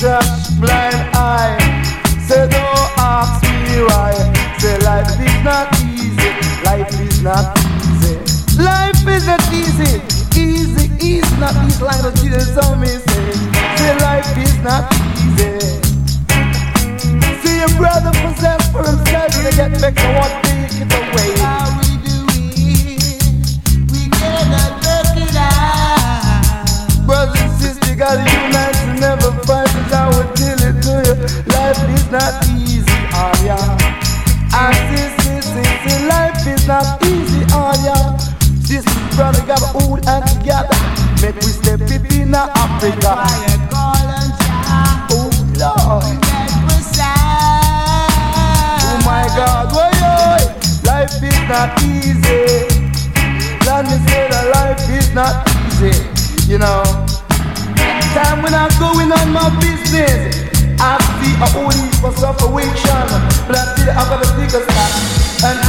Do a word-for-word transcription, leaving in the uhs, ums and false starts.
trash blind eye. Say don't ask me why. Say life is not easy. Life is not easy. Life is not easy. Easy, easy, not easy like the Jesus told me. Say, say life is not easy. See your brother possess for himself. They get back to what take it away. How we do it? We cannot work it out. Brothers and sisters, you gotta unite and never fight. Cause I will tell it to you. Life is not easy, oh yeah. And sister, sister, life is not easy, oh yeah. Sister, brother, gotta hold hands together. Make we step it in Africa. Quiet call and shout. Oh Lord. That was sad. Oh my God, why oh, life is not easy. Let me say that life is not easy. You know, time when I'm going on my business, I see a whole heap of sufferation. But I feel I gotta take a stop and